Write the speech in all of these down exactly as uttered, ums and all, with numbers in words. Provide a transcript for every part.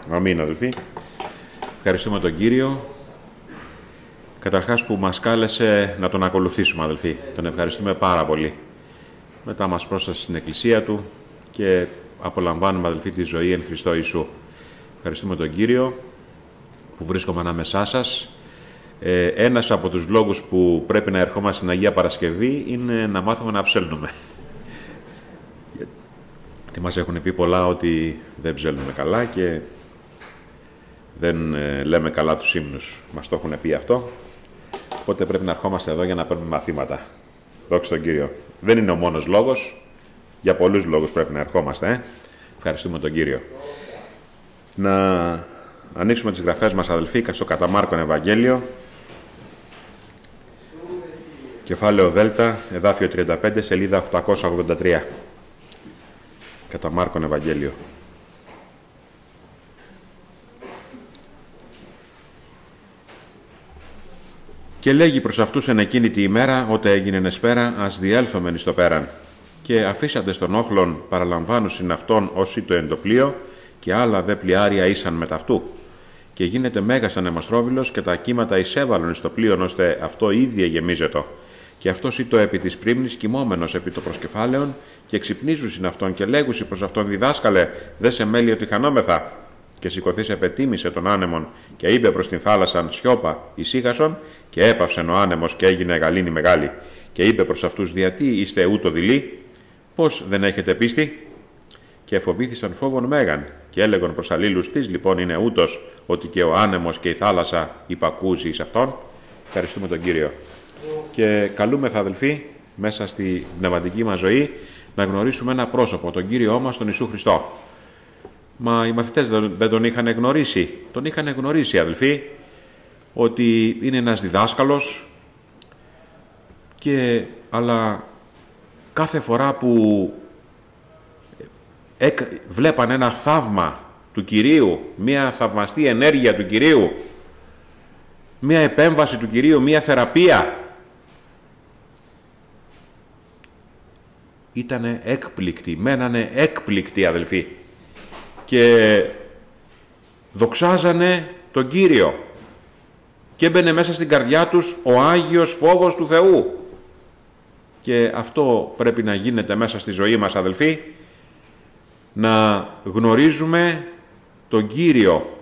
Αμήν, αδελφοί. Ευχαριστούμε τον Κύριο. Καταρχάς που μας κάλεσε να τον ακολουθήσουμε, αδελφοί. Τον ευχαριστούμε πάρα πολύ. Μετά μας πρόστασε στην Εκκλησία Του και απολαμβάνουμε, αδελφοί, τη ζωή εν Χριστώ Ιησού. Ευχαριστούμε τον Κύριο που βρίσκομαι ανάμεσά σας. Ε, ένας από τους λόγους που πρέπει να ερχόμαστε στην Αγία Παρασκευή είναι να μάθουμε να ψέλνουμε. Γιατί μας έχουν πει πολλά ότι δεν ψέλνουμε καλά και δεν ε, λέμε καλά τους ύμνους. Μας το έχουν πει αυτό. Οπότε πρέπει να ερχόμαστε εδώ για να παίρνουμε μαθήματα. Δόξα τον Κύριο. Δεν είναι ο μόνος λόγος. Για πολλούς λόγους πρέπει να ερχόμαστε. Ε? Ευχαριστούμε τον Κύριο. Να ανοίξουμε τις γραφές μας, αδελφοί, στο κατά Μάρκον Ευαγγέλιο. Κεφάλαιο Δέλτα, εδάφιο τριάντα πέντε, σελίδα οκτακόσια ογδόντα τρία. Κατά Μάρκον Ευαγγέλιο. Και λέγει προς αυτούς εν εκείνη τη ημέρα, ότε έγινε εσπέρα, ας διέλθομεν εις το πέραν. Και αφήσαντες των όχλων παραλαμβάνουσιν αυτόν όσοι το εν το πλοίο, και άλλα δε πλοιάρια ήσαν μετ' αυτού. Και γίνεται μέγας ανεμοστρόβιλος και τα κύματα εισέβαλον εις το πλοίον, ώστε αυτό ήδη εγεμίζετο. Και αυτός ήτο επί της πρίμνης κοιμόμενος επί το προσκεφάλαιον, και ξυπνίζουσιν αυτόν και λέγουσι προς αυτόν, διδάσκαλε, δε σε μέλει ότι χανόμεθα. Και σηκωθείς επετίμησε τον άνεμον και είπε προς την θάλασσαν, σιώπα, ησύχασον, και έπαυσεν ο άνεμος και έγινε γαλήνη μεγάλη. Και είπε προς αυτούς, διατί είστε ούτω δειλοί, πώς δεν έχετε πίστη. Και εφοβήθησαν φόβον μέγαν, και έλεγον προς αλλήλους, τι λοιπόν είναι ούτως, ότι και ο άνεμος και η θάλασσα υπακούζει εις αυτόν. Ευχαριστούμε τον Κύριο. Και καλούμεθα, αδελφοί, μέσα στη πνευματική μας ζωή, να γνωρίσουμε ένα πρόσωπο, τον Κύριό μας, τον Ιησού Χριστό. Μα οι μαθητές δεν τον είχαν γνωρίσει. Τον είχαν γνωρίσει, αδελφοί, ότι είναι ένας διδάσκαλος, και, αλλά κάθε φορά που εκ, βλέπαν ένα θαύμα του Κυρίου, μια θαυμαστή ενέργεια του Κυρίου, μια επέμβαση του Κυρίου, μια θεραπεία, ήτανε έκπληκτοι, μένανε έκπληκτοι, αδελφοί, και δοξάζανε τον Κύριο και έμπαινε μέσα στην καρδιά τους ο Άγιος φόβος του Θεού. Και αυτό πρέπει να γίνεται μέσα στη ζωή μας, αδελφοί, να γνωρίζουμε τον Κύριο,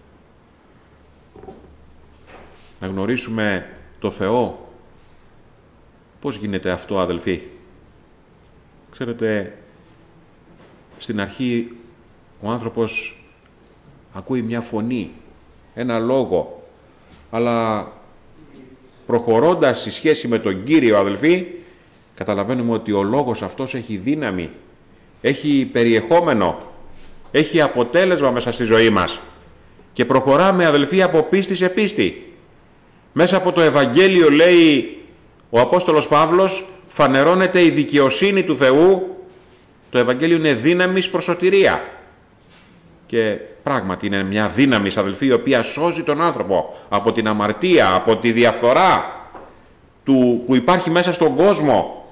να γνωρίσουμε το Θεό. Πώς γίνεται αυτό, αδελφοί? Ξέρετε, στην αρχή ο άνθρωπος ακούει μια φωνή, ένα λόγο, αλλά προχωρώντας στη σχέση με τον Κύριο, αδελφοί, καταλαβαίνουμε ότι ο λόγος αυτός έχει δύναμη, έχει περιεχόμενο, έχει αποτέλεσμα μέσα στη ζωή μας. Και προχωράμε, αδελφοί, από πίστη σε πίστη. Μέσα από το Ευαγγέλιο, λέει ο Απόστολος Παύλος, φανερώνεται η δικαιοσύνη του Θεού. Το Ευαγγέλιο είναι δύναμης προς σωτηρία. Και πράγματι είναι μια δύναμη, αδελφοί, η οποία σώζει τον άνθρωπο από την αμαρτία, από τη διαφθορά του, που υπάρχει μέσα στον κόσμο,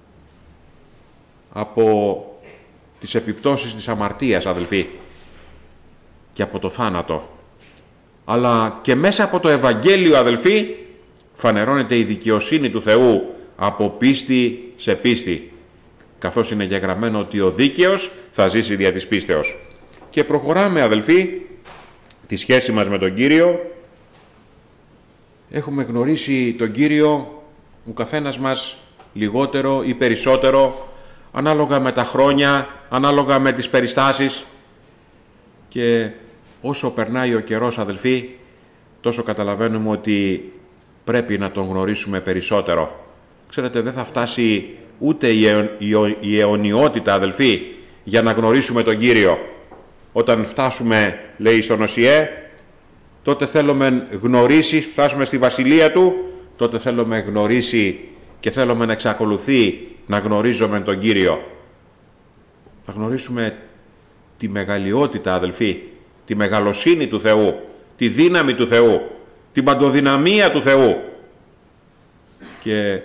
από τις επιπτώσεις της αμαρτίας, αδελφοί, και από το θάνατο. Αλλά και μέσα από το Ευαγγέλιο, αδελφοί, φανερώνεται η δικαιοσύνη του Θεού από πίστη σε πίστη, καθώς είναι γεγραμμένο ότι ο δίκαιος θα ζήσει δια της πίστεως. Και προχωράμε, αδελφοί, τη σχέση μας με τον Κύριο. Έχουμε γνωρίσει τον Κύριο ο καθένας μας λιγότερο ή περισσότερο, ανάλογα με τα χρόνια, ανάλογα με τις περιστάσεις, και όσο περνάει ο καιρός, αδελφοί, τόσο καταλαβαίνουμε ότι πρέπει να τον γνωρίσουμε περισσότερο. Ξέρετε, δεν θα φτάσει ούτε η, αιω, η, η αιωνιότητα, αδελφοί, για να γνωρίσουμε τον Κύριο. Όταν φτάσουμε, λέει στον Οσιέ, τότε θέλουμε γνωρίσει, φτάσουμε στη Βασιλεία Του, τότε θέλουμε γνωρίσει και θέλουμε να εξακολουθεί να γνωρίζουμε τον Κύριο. Θα γνωρίσουμε τη μεγαλειότητα, αδελφοί, τη μεγαλοσύνη του Θεού, τη δύναμη του Θεού, την παντοδυναμία του Θεού. Και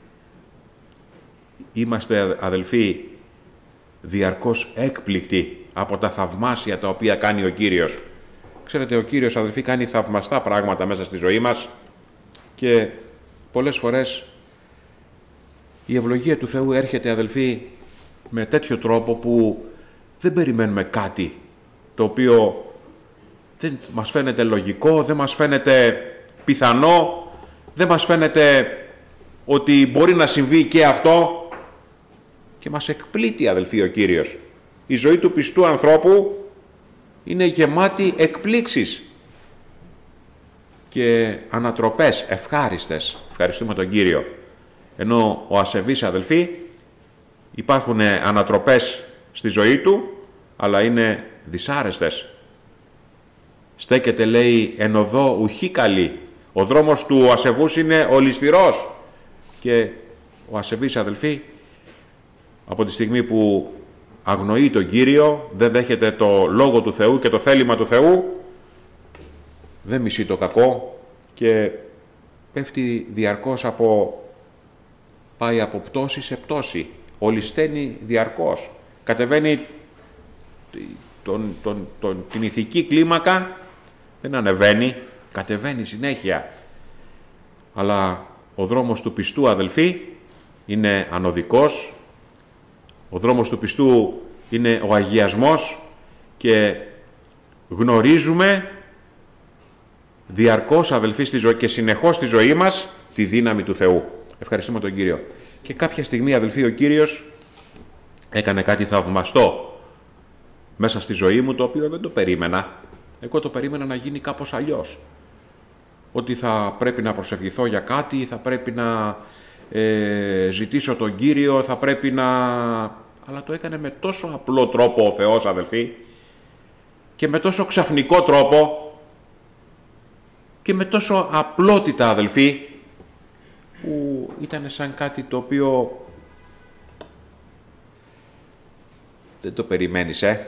είμαστε, αδελφοί, διαρκώς έκπληκτοι από τα θαυμάσια τα οποία κάνει ο Κύριος. Ξέρετε, ο Κύριος, αδελφοί, κάνει θαυμαστά πράγματα μέσα στη ζωή μας και πολλές φορές η ευλογία του Θεού έρχεται, αδελφοί, με τέτοιο τρόπο που δεν περιμένουμε κάτι το οποίο δεν μας φαίνεται λογικό, δεν μας φαίνεται πιθανό, δεν μας φαίνεται ότι μπορεί να συμβεί και αυτό και μας εκπλήττει, αδελφοί, ο Κύριος. Η ζωή του πιστού ανθρώπου είναι γεμάτη εκπλήξεις και ανατροπές ευχάριστες. Ευχαριστούμε τον Κύριο. Ενώ ο ασεβής, αδελφοί, υπάρχουν ανατροπές στη ζωή του, αλλά είναι δυσάρεστες. Στέκεται, λέει, εν οδό ουχή καλή. Ο δρόμος του ασεβούς είναι ολισθηρός. Και ο ασεβής, αδελφοί, από τη στιγμή που αγνοεί τον Κύριο, δεν δέχεται το Λόγο του Θεού και το θέλημα του Θεού, δεν μισεί το κακό και πέφτει διαρκώς από, πάει από πτώση σε πτώση, ολισθαίνει διαρκώς, κατεβαίνει τον, τον, τον, την ηθική κλίμακα, δεν ανεβαίνει, κατεβαίνει συνέχεια. Αλλά ο δρόμος του πιστού, αδελφοί, είναι ανωδικός. Ο δρόμος του πιστού είναι ο αγιασμός και γνωρίζουμε διαρκώς, αδελφοί, στη ζωή και συνεχώς στη ζωή μας τη δύναμη του Θεού. Ευχαριστούμε τον Κύριο. Και κάποια στιγμή, αδελφοί, ο Κύριος έκανε κάτι θαυμαστό μέσα στη ζωή μου, το οποίο δεν το περίμενα. Εγώ το περίμενα να γίνει κάπως αλλιώς. Ότι θα πρέπει να προσευχηθώ για κάτι, θα πρέπει να ε, ζητήσω τον Κύριο, θα πρέπει να... Αλλά το έκανε με τόσο απλό τρόπο ο Θεός, αδελφοί, και με τόσο ξαφνικό τρόπο και με τόσο απλότητα, αδελφοί, που ήταν σαν κάτι το οποίο δεν το περιμένεις, ε.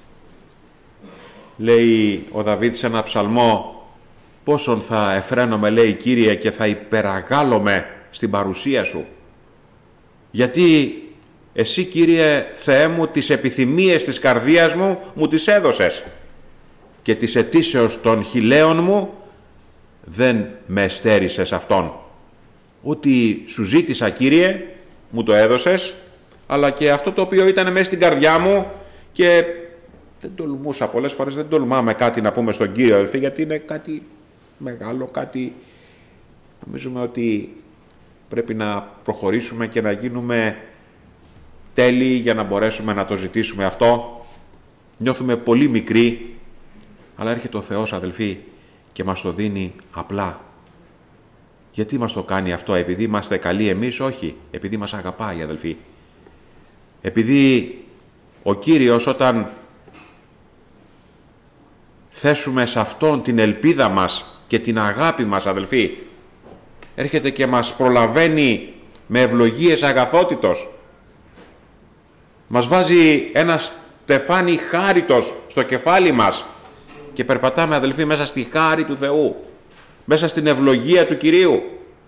Λέει ο Δαβίδ σε ένα ψαλμό, πόσον θα εφραίνομαι, λέει, Κύριε, και θα υπεραγάλομαι στην παρουσία Σου. Γιατί Εσύ, Κύριε Θεέ μου, τις επιθυμίες της καρδίας μου, μου τις έδωσες και τις αιτήσεως των χιλέων μου δεν με εστέρισες αυτόν. Ό,τι Σου ζήτησα, Κύριε, μου το έδωσες, αλλά και αυτό το οποίο ήταν μέσα στην καρδιά μου και δεν τολμούσα, πολλές φορές δεν τολμάμε κάτι να πούμε στον Κύριο, αδελφοί, γιατί είναι κάτι μεγάλο, κάτι... Νομίζουμε ότι πρέπει να προχωρήσουμε και να γίνουμε τέλειοι για να μπορέσουμε να το ζητήσουμε αυτό. Νιώθουμε πολύ μικροί, αλλά έρχεται ο Θεός, αδελφοί, και μας το δίνει απλά. Γιατί μας το κάνει αυτό? Επειδή είμαστε καλοί εμείς? Όχι. Επειδή μας αγαπάει, αδελφοί. Επειδή ο Κύριος, όταν θέσουμε σε Αυτόν την ελπίδα μας και την αγάπη μας, αδελφοί, έρχεται και μας προλαβαίνει με ευλογίες αγαθότητος. Μας βάζει ένα στεφάνι χάριτος στο κεφάλι μας και περπατάμε, αδελφοί, μέσα στη χάρη του Θεού, μέσα στην ευλογία του Κυρίου.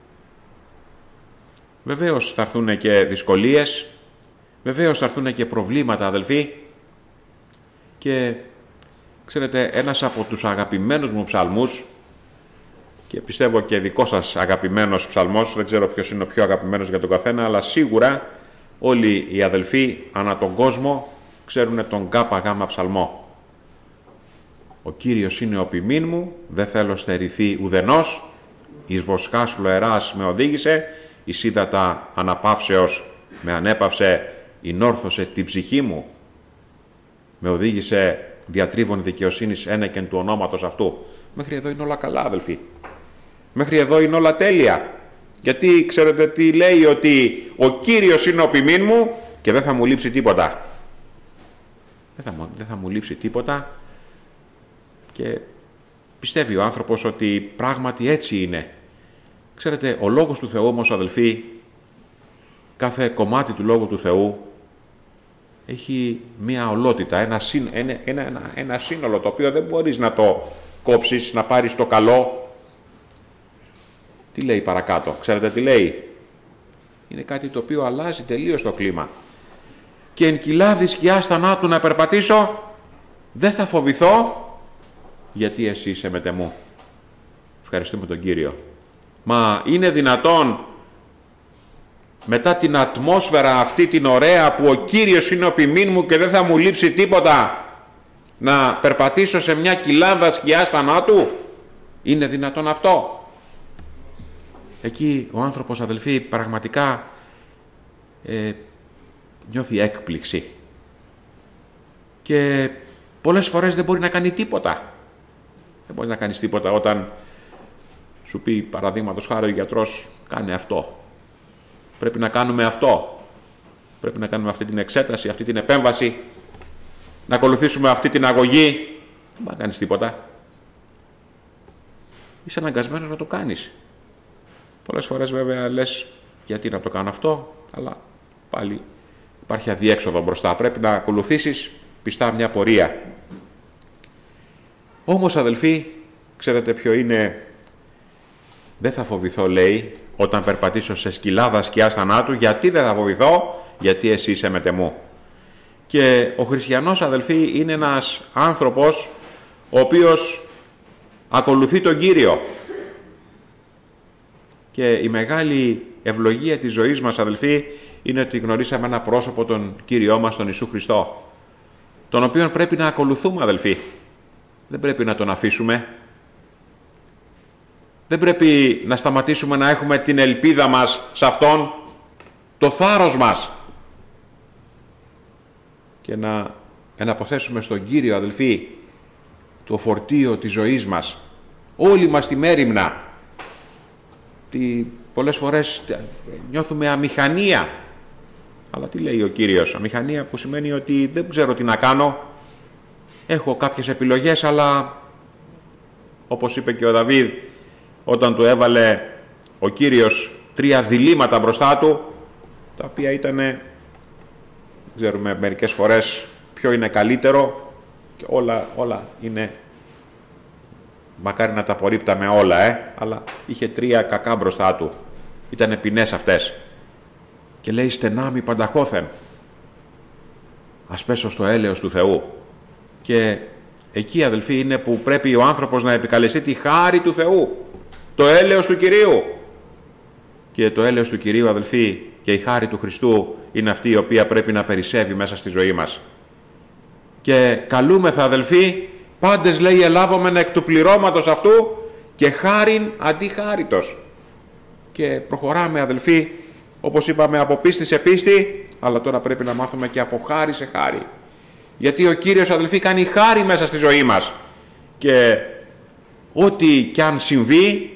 Βεβαίως θα έρθουν και δυσκολίες, βεβαίως θα έρθουν και προβλήματα, αδελφοί, και ξέρετε, ένας από τους αγαπημένους μου ψαλμούς, και πιστεύω και δικό σας αγαπημένος ψαλμός, δεν ξέρω ποιος είναι ο πιο αγαπημένος για τον καθένα, αλλά σίγουρα όλοι οι αδελφοί ανά τον κόσμο ξέρουν τον ΚΓ ψαλμό. Ο Κύριος είναι ο ποιμήν μου, δεν θέλω στερηθεί ουδενός, εις βοσχάς φλοεράς με οδήγησε, εις ύδατα αναπαύσεως με ανέπαυσε, εινόρθωσε την ψυχή μου, με οδήγησε διατρίβων δικαιοσύνης ένεκεν του ονόματος αυτού. Μέχρι εδώ είναι όλα καλά, αδελφοί. Μέχρι εδώ είναι όλα τέλεια. Γιατί ξέρετε τι λέει? Ότι ο Κύριος είναι ο ποιμήν μου και δεν θα μου λείψει τίποτα. Δεν θα, δεν θα μου λείψει τίποτα. Και πιστεύει ο άνθρωπος ότι πράγματι έτσι είναι. Ξέρετε, ο Λόγος του Θεού όμως, αδελφοί, κάθε κομμάτι του Λόγου του Θεού έχει μία ολότητα, ένα, σύν, ένα, ένα, ένα, ένα σύνολο το οποίο δεν μπορείς να το κόψεις, να πάρεις το καλό. Τι λέει παρακάτω? Ξέρετε τι λέει? Είναι κάτι το οποίο αλλάζει τελείως το κλίμα. και εν κοιλάδη σκιάς θανάτου να περπατήσω, δεν θα φοβηθώ, γιατί εσύ είσαι μετεμού. Ευχαριστούμε τον Κύριο. Μα είναι δυνατόν μετά την ατμόσφαιρα αυτή την ωραία που ο Κύριος είναι ο ποιμήν μου και δεν θα μου λείψει τίποτα, να περπατήσω σε μια κοιλάδα σκιάς θανάτου? Είναι δυνατόν αυτό? Εκεί ο άνθρωπος, αδελφοί, πραγματικά ε, νιώθει έκπληξη και πολλές φορές δεν μπορεί να κάνει τίποτα. Δεν μπορεί να κάνεις τίποτα όταν σου πει, παραδείγματος χάρη, ο γιατρός, κάνε αυτό. Πρέπει να κάνουμε αυτό. Πρέπει να κάνουμε αυτή την εξέταση, αυτή την επέμβαση, να ακολουθήσουμε αυτή την αγωγή. Δεν μπορεί να κάνεις τίποτα. Είσαι αναγκασμένος να το κάνεις. Πολλές φορές βέβαια λες, γιατί να το κάνω αυτό, αλλά πάλι υπάρχει αδιέξοδο μπροστά. Πρέπει να ακολουθήσεις πιστά μια πορεία. Όμως, αδελφοί, ξέρετε ποιο είναι? Δεν θα φοβηθώ, λέει, όταν περπατήσω σε σκυλάδα σκιάς θανάτου. Γιατί δεν θα φοβηθώ? Γιατί εσύ είσαι μετεμού. Και ο χριστιανός, αδελφοί, είναι ένας άνθρωπος ο οποίος ακολουθεί τον Κύριο. Και η μεγάλη ευλογία της ζωής μας, αδελφοί, είναι ότι γνωρίσαμε ένα πρόσωπο, τον Κύριό μας, τον Ιησού Χριστό, τον οποίον πρέπει να ακολουθούμε, αδελφοί. Δεν πρέπει να τον αφήσουμε. Δεν πρέπει να σταματήσουμε να έχουμε την ελπίδα μας σε Αυτόν, το θάρρος μας, και να εναποθέσουμε στον Κύριο, αδελφοί, το φορτίο της ζωής μας, όλη μας τη μέριμνα. Τι, πολλές φορές νιώθουμε αμηχανία. Αλλά τι λέει ο Κύριος? Αμηχανία που σημαίνει ότι δεν ξέρω τι να κάνω, έχω κάποιες επιλογές, αλλά όπως είπε και ο Δαβίδ, όταν του έβαλε ο Κύριος τρία διλήμματα μπροστά του, τα οποία ήταν, δεν ξέρουμε μερικές φορές ποιο είναι καλύτερο, και όλα, όλα είναι, μακάρι να τα απορρίπταμε όλα, ε, αλλά είχε τρία κακά μπροστά του. Ήτανε ποινές αυτές. Και λέει, στενάμι πανταχώθεν, ας πέσω στο έλεος του Θεού. Και εκεί, αδελφοί, είναι που πρέπει ο άνθρωπος να επικαλεστεί τη χάρη του Θεού, το έλεος του Κυρίου. Και το έλεος του Κυρίου, αδελφοί, και η χάρη του Χριστού είναι αυτή η οποία πρέπει να περισσεύει μέσα στη ζωή μας. Και καλούμεθα, αδελφοί, πάντες, λέει, ελάβομεν εκ του πληρώματος αυτού και χάριν αντί χάριτος. Και προχωράμε, αδελφοί, όπως είπαμε, από πίστη σε πίστη, αλλά τώρα πρέπει να μάθουμε και από χάρη σε χάρη. Γιατί ο Κύριος, αδελφοί, κάνει χάρη μέσα στη ζωή μας. Και ό,τι κι αν συμβεί,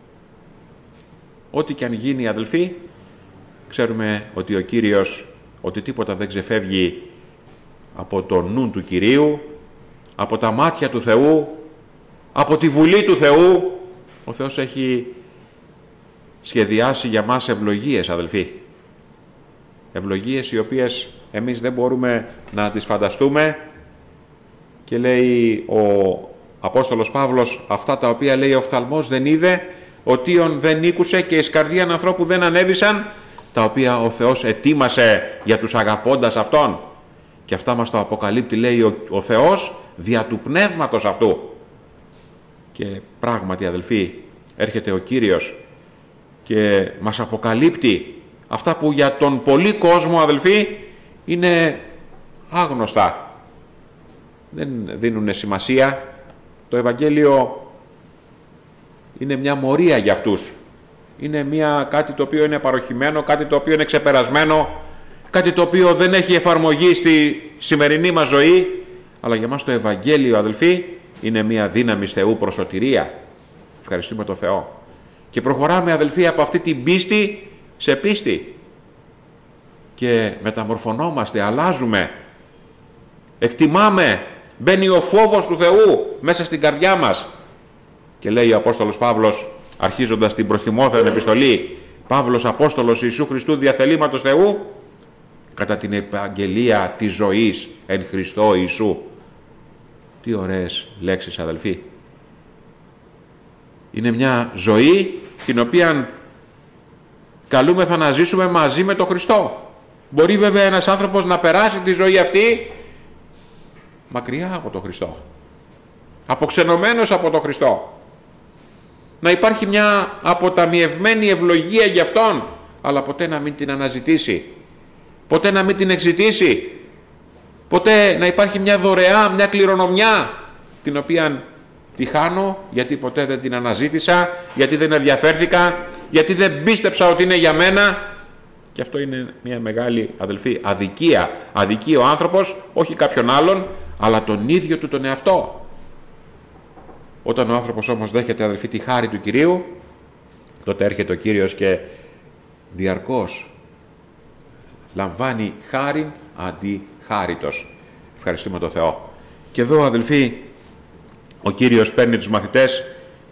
ό,τι κι αν γίνει, αδελφοί, ξέρουμε ότι ο Κύριος, ότι τίποτα δεν ξεφεύγει από το νου του Κυρίου, από τα μάτια του Θεού, από τη βουλή του Θεού. Ο Θεός έχει σχεδιάσει για μας ευλογίες, αδελφοί. Ευλογίες οι οποίες εμείς δεν μπορούμε να τις φανταστούμε. Και λέει ο Απόστολος Παύλος, αυτά τα οποία, λέει, ο οφθαλμός δεν είδε, ο τύον δεν ήκουσε και εις καρδίαν ανθρώπου δεν ανέβησαν, τα οποία ο Θεός ετοίμασε για τους αγαπώντας Αυτόν. Και αυτά μας το αποκαλύπτει, λέει, ο, ο Θεός δια του Πνεύματος αυτού. Και πράγματι, αδελφοί, έρχεται ο Κύριος και μας αποκαλύπτει αυτά που για τον πολύ κόσμο, αδελφοί, είναι άγνωστα. Δεν δίνουν σημασία. Το Ευαγγέλιο είναι μια μορία για αυτούς. Είναι μια, κάτι το οποίο είναι παροχημένο, κάτι το οποίο είναι ξεπερασμένο, κάτι το οποίο δεν έχει εφαρμογή στη σημερινή μας ζωή, αλλά για μας το Ευαγγέλιο, αδελφοί, είναι μια δύναμη Θεού προς σωτηρία. Ευχαριστούμε τον Θεό. Και προχωράμε, αδελφοί, από αυτή την πίστη σε πίστη. Και μεταμορφωνόμαστε, αλλάζουμε, εκτιμάμε, μπαίνει ο φόβος του Θεού μέσα στην καρδιά μας. Και λέει ο Απόστολος Παύλος, αρχίζοντας την προς Τιμόθεον επιστολή, Παύλος Απόστολος Ιησού Χριστού διαθελήματος Θεού, κατά την επαγγελία της ζωής εν Χριστώ Ιησού. Τι ωραίες λέξεις, αδελφοί. Είναι μια ζωή την οποία καλούμεθα να ζήσουμε μαζί με τον Χριστό. Μπορεί βέβαια ένας άνθρωπος να περάσει τη ζωή αυτή μακριά από τον Χριστό, αποξενωμένος από τον Χριστό. Να υπάρχει μια αποταμιευμένη ευλογία για αυτόν, αλλά ποτέ να μην την αναζητήσει, ποτέ να μην την εξητήσει, ποτέ να υπάρχει μια δωρεά, μια κληρονομιά, την οποία τη χάνω γιατί ποτέ δεν την αναζήτησα, γιατί δεν ενδιαφέρθηκα, γιατί δεν πίστεψα ότι είναι για μένα. Και αυτό είναι μια μεγάλη, αδελφοί, αδικία. Αδικεί ο άνθρωπος, όχι κάποιον άλλον, αλλά τον ίδιο του τον εαυτό. Όταν ο άνθρωπος όμως δέχεται, αδελφοί, τη χάρη του Κυρίου, τότε έρχεται ο Κύριος και διαρκώς λαμβάνει χάριν αντί χάριτος. Ευχαριστούμε τον Θεό. Και εδώ, αδελφοί, ο Κύριος παίρνει τους μαθητές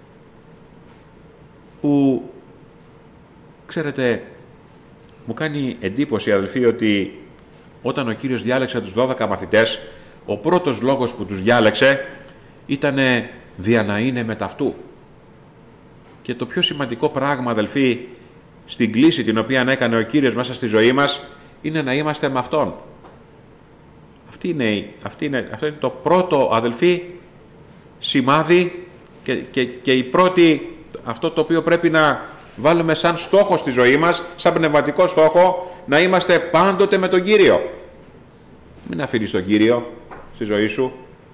που, ξέρετε, μου κάνει εντύπωση, αδελφοί, ότι όταν ο Κύριος διάλεξε τους δώδεκα μαθητές, ο πρώτος λόγος που τους διάλεξε ήτανε δια να είναι με ταυτού. Και το πιο σημαντικό πράγμα, αδελφοί, στην κλίση την οποία έκανε ο Κύριος μέσα στη ζωή μας, είναι να είμαστε με Αυτόν. Αυτή είναι, αυτή είναι, αυτό είναι το πρώτο, αδελφοί, σημάδι και, και, και η πρώτη, αυτό το οποίο πρέπει να βάλουμε σαν στόχο στη ζωή μας, σαν πνευματικό στόχο, να είμαστε πάντοτε με τον Κύριο. Μην αφήνεις τον Κύριο στη ζωή σου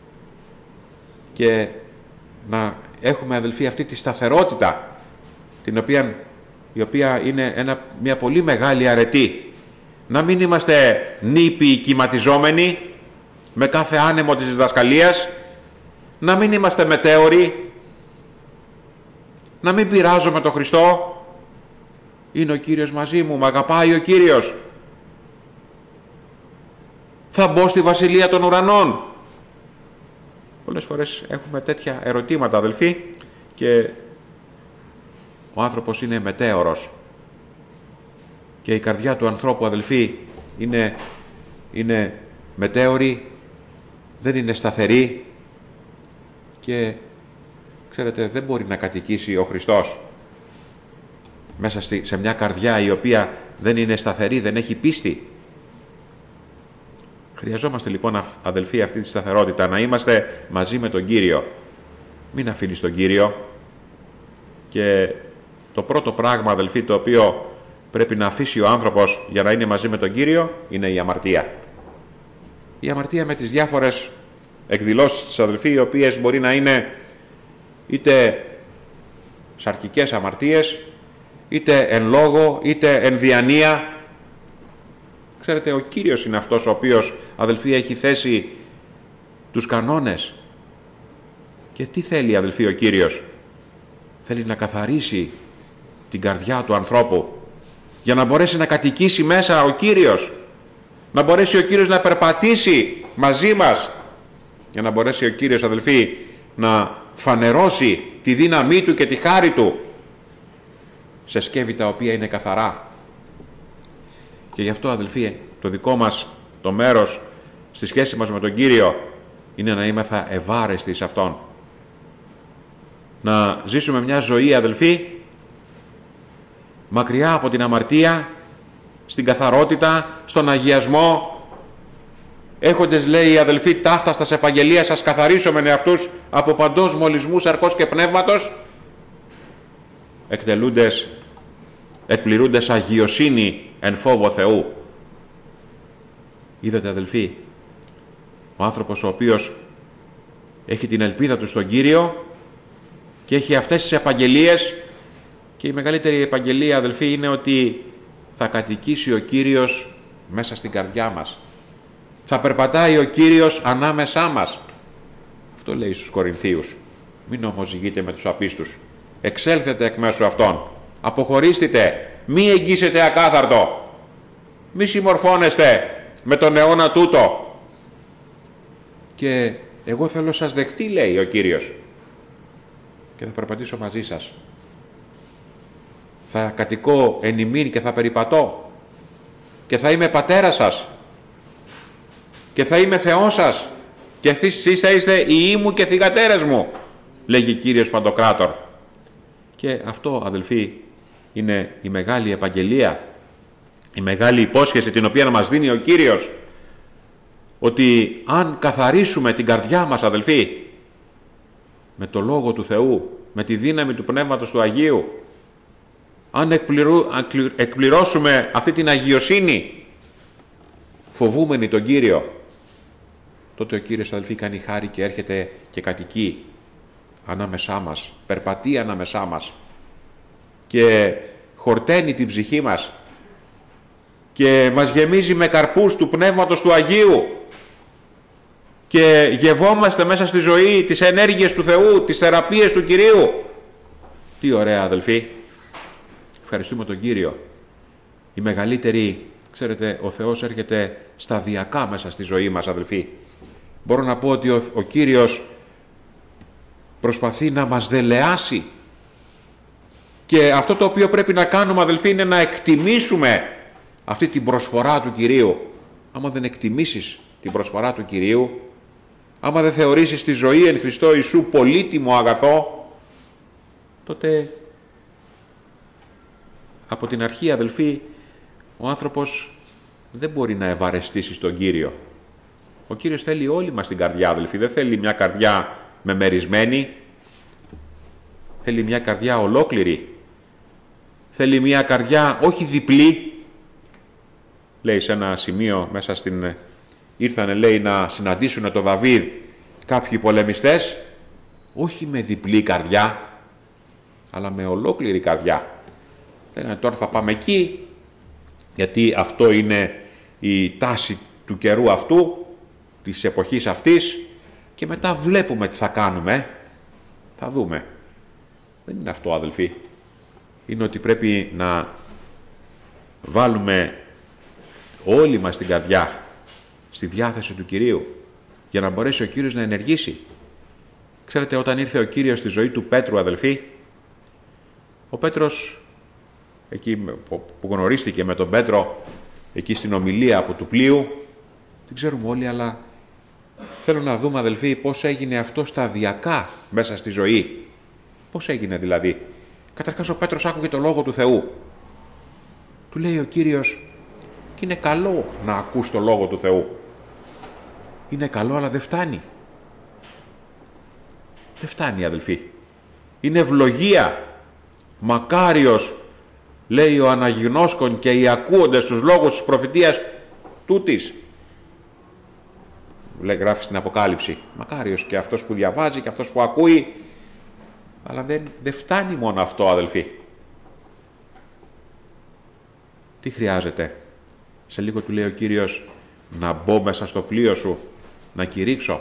και να έχουμε, αδελφοί, αυτή τη σταθερότητα, την οποία, η οποία είναι ένα, μια πολύ μεγάλη αρετή. Να μην είμαστε νήπιοι κυματιζόμενοι με κάθε άνεμο της διδασκαλίας, να μην είμαστε μετέωροι, να μην πειράζομαι τον Χριστό. Είναι ο Κύριος μαζί μου, μ' αγαπάει ο Κύριος. Θα μπω στη Βασιλεία των Ουρανών. Πολλές φορές έχουμε τέτοια ερωτήματα, αδελφοί, και ο άνθρωπος είναι μετέωρος. Και η καρδιά του ανθρώπου, αδελφοί, είναι, είναι μετέωρη, δεν είναι σταθερή και, ξέρετε, δεν μπορεί να κατοικήσει ο Χριστός μέσα στη, σε μια καρδιά η οποία δεν είναι σταθερή, δεν έχει πίστη. Χρειαζόμαστε λοιπόν, αδελφοί, αυτή τη σταθερότητα, να είμαστε μαζί με τον Κύριο. Μην αφήνεις τον Κύριο. Και το πρώτο πράγμα, αδελφοί, το οποίο πρέπει να αφήσει ο άνθρωπος για να είναι μαζί με τον Κύριο, είναι η αμαρτία. Η αμαρτία με τις διάφορες εκδηλώσεις της, αδελφοί, οι οποίες μπορεί να είναι είτε σαρκικές αμαρτίες, είτε εν λόγω, είτε εν διανία. Ξέρετε, ο Κύριος είναι αυτός ο οποίος, αδελφοί, έχει θέσει τους κανόνες. Και τι θέλει, αδελφοί, ο Κύριος? Θέλει να καθαρίσει την καρδιά του ανθρώπου για να μπορέσει να κατοικήσει μέσα ο Κύριος, να μπορέσει ο Κύριος να περπατήσει μαζί μας, για να μπορέσει ο Κύριος, αδελφοί, να φανερώσει τη δύναμή Του και τη χάρη Του σε σκεύη τα οποία είναι καθαρά. Και γι' αυτό, αδελφοί, το δικό μας το μέρος στη σχέση μας με τον Κύριο είναι να είμεθα ευάρεστοι σε Αυτόν. Να ζήσουμε μια ζωή, αδελφοί, μακριά από την αμαρτία, στην καθαρότητα, στον αγιασμό, έχοντες, λέει, οι αδελφοί, ταύτα στα επαγγελία σας καθαρίσομεν εαυτούς από παντός μολυσμού σαρκός και πνεύματος, εκτελούντες, εκπληρούντες αγιοσύνη εν φόβο Θεού. Είδατε, αδελφοί, ο άνθρωπος ο οποίος έχει την ελπίδα του στον Κύριο και έχει αυτές τις επαγγελίες, και η μεγαλύτερη επαγγελία, αδελφοί, είναι ότι θα κατοικήσει ο Κύριος μέσα στην καρδιά μας. Θα περπατάει ο Κύριος ανάμεσά μας. Αυτό λέει στους Κορινθίους. Μην όμως ζυγείτε με τους απίστους. Εξέλθετε εκ μέσω αυτών. Αποχωρήστε. Μη εγγύσετε ακάθαρτο. Μη συμμορφώνεστε με τον αιώνα τούτο. Και εγώ θέλω σας δεχτεί, λέει ο Κύριος, και θα περπατήσω μαζί σας. Θα κατοικώ εν ημίν και θα περιπατώ και θα είμαι πατέρας σας και θα είμαι Θεός σας και εσείς θα είστε οι υιοί μου και θυγατέρες μου, λέγει Κύριος Παντοκράτορ. Και αυτό, αδελφοί, είναι η μεγάλη επαγγελία. η μεγάλη υπόσχεση την οποία μας δίνει ο Κύριος, ότι αν καθαρίσουμε την καρδιά μας, αδελφοί, με το Λόγο του Θεού, με τη δύναμη του Πνεύματος του Αγίου, αν εκπληρού, εκπληρώσουμε αυτή την αγιοσύνη, φοβούμενοι τον Κύριο, τότε ο Κύριος, αδελφοί, κάνει χάρη και έρχεται και κατοικεί ανάμεσά μας, περπατεί ανάμεσά μας και χορταίνει την ψυχή μας και μας γεμίζει με καρπούς του Πνεύματος του Αγίου και γευόμαστε μέσα στη ζωή τις ενέργειες του Θεού, τις θεραπείες του Κυρίου. Τι ωραία, αδελφοί. Ευχαριστούμε τον Κύριο. Η μεγαλύτερη, ξέρετε, ο Θεός έρχεται σταδιακά μέσα στη ζωή μας, αδελφοί. Μπορώ να πω ότι ο, ο Κύριος προσπαθεί να μας δελεάσει. Και αυτό το οποίο πρέπει να κάνουμε, αδελφοί, είναι να εκτιμήσουμε αυτή την προσφορά του Κυρίου. Άμα δεν εκτιμήσεις την προσφορά του Κυρίου, άμα δεν θεωρήσεις τη ζωή εν Χριστώ Ιησού πολύτιμο αγαθό, τότε από την αρχή, αδελφοί, ο άνθρωπος δεν μπορεί να ευαρεστήσει στον Κύριο. Ο Κύριος θέλει όλη μας την καρδιά, αδελφοί. Δεν θέλει μια καρδιά μεμερισμένη. Θέλει μια καρδιά ολόκληρη. Θέλει μια καρδιά όχι διπλή. Λέει σε ένα σημείο μέσα στην... Ήρθανε, λέει, να συναντήσουν τον Δαβίδ κάποιοι πολεμιστές, όχι με διπλή καρδιά, αλλά με ολόκληρη καρδιά. Λέγανε, τώρα θα πάμε εκεί, γιατί αυτό είναι η τάση του καιρού αυτού, της εποχής αυτής, και μετά βλέπουμε τι θα κάνουμε. Θα δούμε. Δεν είναι αυτό, αδελφοί. Είναι ότι πρέπει να βάλουμε όλη μας την καρδιά στη διάθεση του Κυρίου, για να μπορέσει ο Κύριος να ενεργήσει. Ξέρετε, όταν ήρθε ο Κύριος στη ζωή του Πέτρου, αδελφοί, ο Πέτρος, εκεί που γνωρίστηκε με τον Πέτρο, εκεί στην ομιλία από του πλοίου, δεν ξέρουμε όλοι, αλλά θέλω να δούμε, αδελφοί, πώς έγινε αυτό σταδιακά μέσα στη ζωή. Πώς έγινε δηλαδή. Καταρχάς ο Πέτρος άκουγε το Λόγο του Θεού. Του λέει ο Κύριος, και είναι καλό να ακούς το Λόγο του Θεού. Είναι καλό, αλλά δεν φτάνει. Δεν φτάνει, αδελφοί. Είναι ευλογία. Μακάριος, λέει ο αναγινώσκων, και οι ακούοντες τους λόγους της προφητείας τούτης. Λέει, γράφει στην Αποκάλυψη. Μακάριος και αυτός που διαβάζει και αυτός που ακούει. Αλλά δεν, δεν φτάνει μόνο αυτό, αδελφοί. Τι χρειάζεται. Σε λίγο του λέει ο Κύριος, να μπω μέσα στο πλοίο σου, να κηρύξω.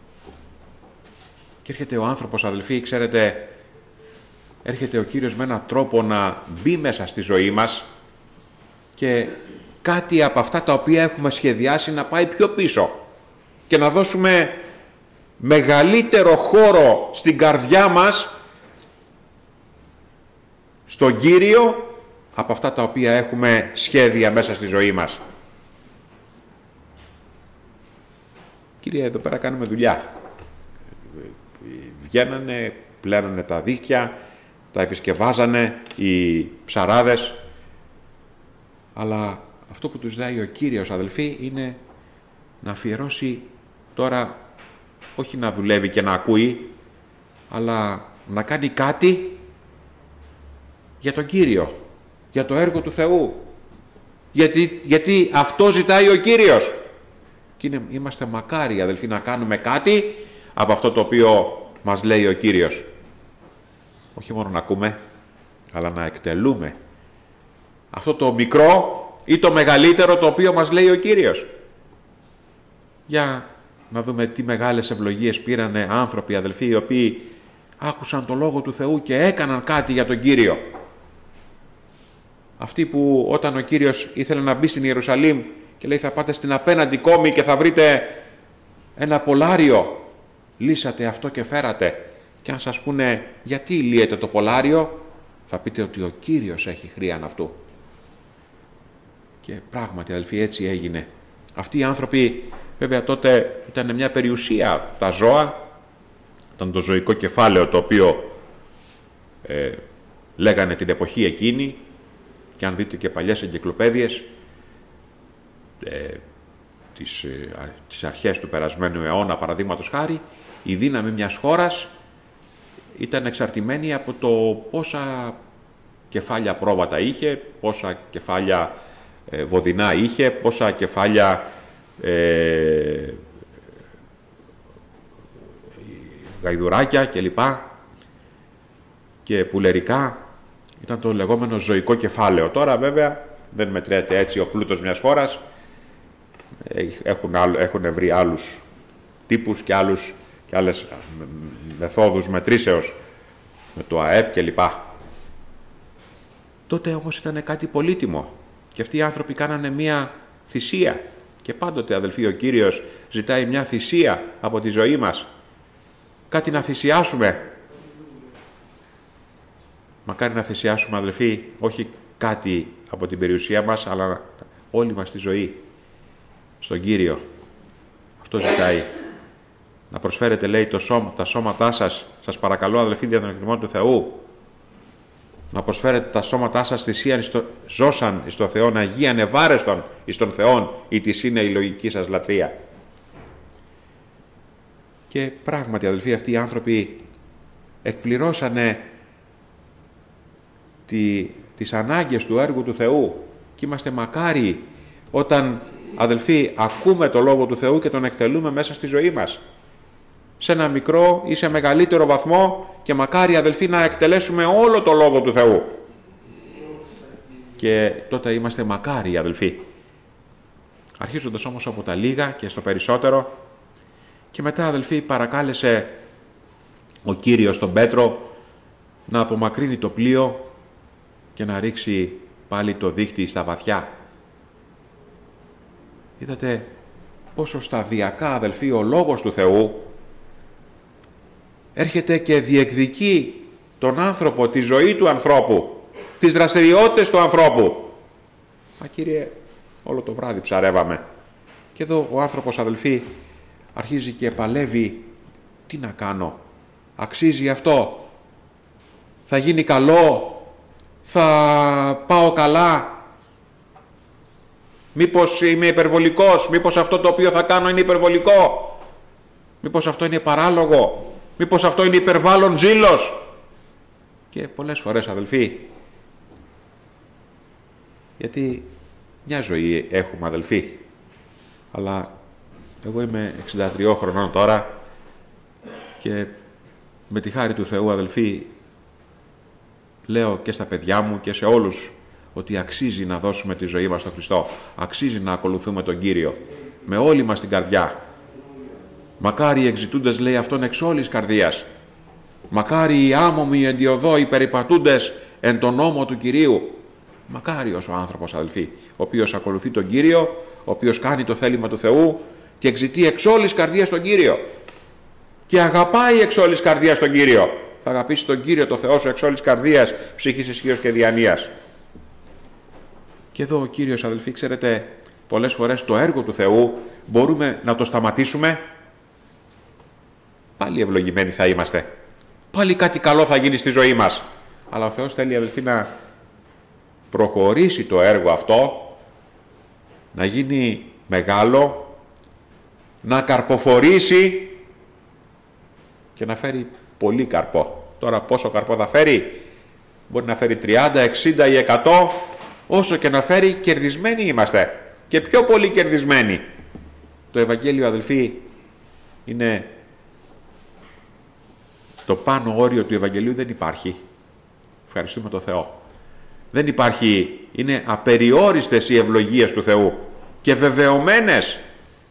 Και έρχεται ο άνθρωπος, αδελφοί, ξέρετε, έρχεται ο Κύριος με έναν τρόπο να μπει μέσα στη ζωή μας και κάτι από αυτά τα οποία έχουμε σχεδιάσει να πάει πιο πίσω και να δώσουμε μεγαλύτερο χώρο στην καρδιά μας στον Κύριο από αυτά τα οποία έχουμε σχέδια μέσα στη ζωή μας. Κύριε, εδώ πέρα κάνουμε δουλειά. Βγαίνανε, πλένανε τα δίχτυα, τα επισκευάζανε οι ψαράδες, αλλά αυτό που τους δάει ο Κύριος, αδελφοί, είναι να αφιερώσει τώρα, όχι να δουλεύει και να ακούει, αλλά να κάνει κάτι για τον Κύριο, για το έργο του Θεού. Γιατί, γιατί αυτό ζητάει ο Κύριος. Και είναι, είμαστε μακάρι, αδελφοί, να κάνουμε κάτι από αυτό το οποίο μας λέει ο Κύριος. Όχι μόνο να ακούμε, αλλά να εκτελούμε αυτό το μικρό ή το μεγαλύτερο το οποίο μας λέει ο Κύριος. Για να δούμε τι μεγάλες ευλογίες πήρανε άνθρωποι, αδελφοί, οι οποίοι άκουσαν το Λόγο του Θεού και έκαναν κάτι για τον Κύριο. Αυτοί που όταν ο Κύριος ήθελε να μπει στην Ιερουσαλήμ και λέει, θα πάτε στην απέναντι κόμη και θα βρείτε ένα πολάριο, λύσατε αυτό και φέρατε. Και αν σας πούνε, γιατί λύεται το πολάριο, θα πείτε ότι ο Κύριος έχει χρείαν αυτού. Και πράγματι, αδελφοί, έτσι έγινε. Αυτοί οι άνθρωποι, βέβαια, τότε ήταν μια περιουσία τα ζώα, ήταν το ζωικό κεφάλαιο το οποίο ε, λέγανε την εποχή εκείνη, και αν δείτε και παλιές εγκυκλοπαίδειες, ε, τις, ε, τις αρχές του περασμένου αιώνα, παραδείγματος χάρη, η δύναμη μιας χώρας ήταν εξαρτημένη από το πόσα κεφάλια πρόβατα είχε, πόσα κεφάλια ε, βοδινά είχε, πόσα κεφάλια ε, γαϊδουράκια κλπ. Και πουλερικά. Ήταν το λεγόμενο ζωικό κεφάλαιο. Τώρα βέβαια δεν μετριέται έτσι ο πλούτος μιας χώρας. Έχουν, έχουν βρει άλλους τύπους και, άλλους, και άλλες μεθόδους μετρήσεως με το ΑΕΠ κλπ. Τότε όμως ήταν κάτι πολύτιμο και αυτοί οι άνθρωποι κάνανε μία θυσία. Και πάντοτε, αδελφοί, ο Κύριος ζητάει μια θυσία από τη ζωή μας. Κάτι να θυσιάσουμε. Μακάρι να θυσιάσουμε, αδελφοί, όχι κάτι από την περιουσία μας, αλλά όλη μας τη ζωή στον Κύριο. Αυτό ζητάει. Να προσφέρετε, λέει, το σώμα, τα σώματά σας, σας παρακαλώ, αδελφοί, δια των εκτιμών του Θεού, να προσφέρετε τα σώματά σας θυσίαν στο, ζώσαν εις το Θεόν, Αγίαν ευάρεστον εις τον Θεόν, ή της είναι η λογική σας λατρεία. Και πράγματι, αδελφοί, αυτοί οι άνθρωποι εκπληρώσανε τη, τις ανάγκες του έργου του Θεού και είμαστε μακάριοι όταν, αδελφοί, ακούμε το Λόγο του Θεού και τον εκτελούμε μέσα στη ζωή μας. Σε ένα μικρό ή σε μεγαλύτερο βαθμό και μακάρι, αδελφοί, να εκτελέσουμε όλο το Λόγο του Θεού. Και τότε είμαστε μακάριοι, αδελφοί. Αρχίζοντας όμως από τα λίγα και στο περισσότερο, και μετά, αδελφοί, παρακάλεσε ο Κύριος τον Πέτρο να απομακρύνει το πλοίο και να ρίξει πάλι το δίχτυ στα βαθιά. Είδατε πόσο σταδιακά, αδελφοί, ο Λόγος του Θεού έρχεται και διεκδικεί τον άνθρωπο, τη ζωή του ανθρώπου, τις δραστηριότητες του ανθρώπου. Μα Κύριε, όλο το βράδυ ψαρεύαμε. Και εδώ ο άνθρωπος, αδελφοί, αρχίζει και παλεύει. Τι να κάνω, αξίζει αυτό, θα γίνει καλό, θα πάω καλά, μήπως είμαι υπερβολικός, μήπως αυτό το οποίο θα κάνω είναι υπερβολικό, μήπως αυτό είναι παράλογο, μήπως αυτό είναι υπερβάλλον ζήλος. Και πολλές φορές, αδελφοί, γιατί μια ζωή έχουμε, αδελφοί, αλλά εγώ είμαι εξήντα τριών χρονών τώρα και με τη χάρη του Θεού, αδελφοί, λέω και στα παιδιά μου και σε όλους ότι αξίζει να δώσουμε τη ζωή μας στον Χριστό. Αξίζει να ακολουθούμε τον Κύριο με όλη μας την καρδιά. Μακάρι οι εξητούντες, λέει, αυτόν εξ όλης καρδίας. Μακάρι οι άμωμοι εντιοδόοι περιπατούντες εν τον νόμο του Κυρίου. Μακάριος ο άνθρωπος, αδελφοί, ο οποίος ακολουθεί τον Κύριο, ο οποίος κάνει το θέλημα του Θεού και εξητεί εξ όλης καρδίας τον Κύριο. Και αγαπάει εξ όλης καρδίας τον Κύριο. Θα αγαπήσει τον Κύριο το Θεό σου εξ όλης καρδίας, ψυχής, ισχύως και διανοίας. Και εδώ ο Κύριος, αδελφοί, ξέρετε, πολλές φορές το έργο του Θεού μπορούμε να το σταματήσουμε. Πάλι ευλογημένοι θα είμαστε. Πάλι κάτι καλό θα γίνει στη ζωή μας. Αλλά ο Θεός θέλει, αδελφοί, να προχωρήσει το έργο αυτό, να γίνει μεγάλο, να καρποφορήσει και να φέρει πολύ καρπό. Τώρα πόσο καρπό θα φέρει? Μπορεί να φέρει τριάντα, εξήντα ή εκατό, όσο και να φέρει, κερδισμένοι είμαστε. Και πιο πολύ κερδισμένοι. Το Ευαγγέλιο, αδελφοί, είναι το πάνω όριο του Ευαγγελίου, δεν υπάρχει. Ευχαριστούμε τον Θεό. Δεν υπάρχει, είναι απεριόριστες οι ευλογίες του Θεού και βεβαιωμένες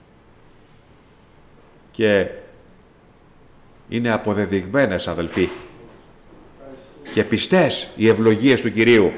και είναι αποδεδειγμένες, αδελφοί, και πιστές οι ευλογίες του Κυρίου.